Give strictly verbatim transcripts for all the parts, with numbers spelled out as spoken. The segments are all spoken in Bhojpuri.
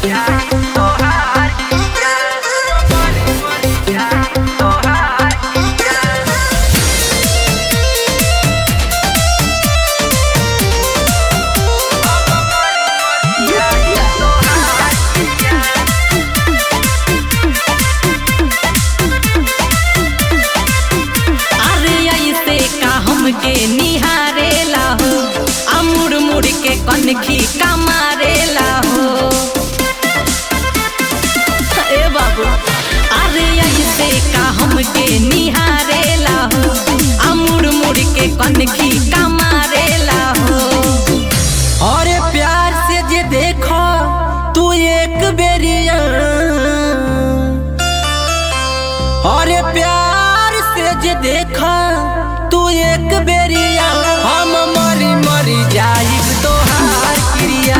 के निहारेला हो अमुड़ मुड़ के कनखी कमारेला हो ए बाबू अरे ऐसे का हमके निहारेला हो अमुड़ मुड़ के कनखी कमारेला हो। अरे प्यार से जे देखो तू एक बेरिया, अरे प्यार से जे देखो तू एक बेरिया हम मरी मरी जाइब तोहार क्रिया।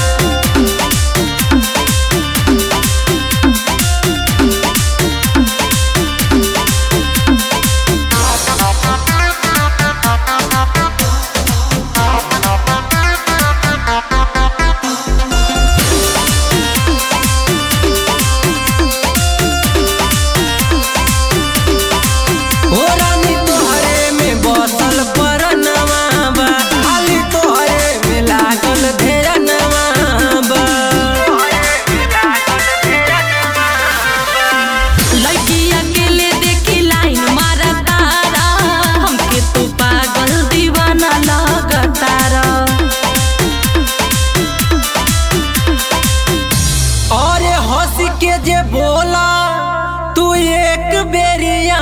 के जे बोला तू एक बेरिया,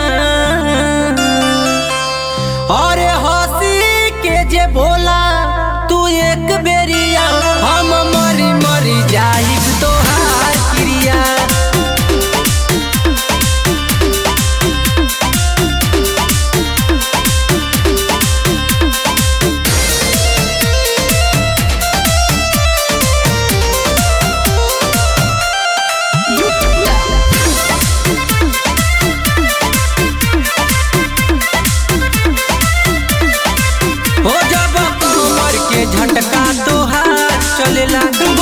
अरे हंसी के जे बोला तू एक बेरिया हम मरी मरी जाइब तोहार क्रिया। झटका तोहार चलेला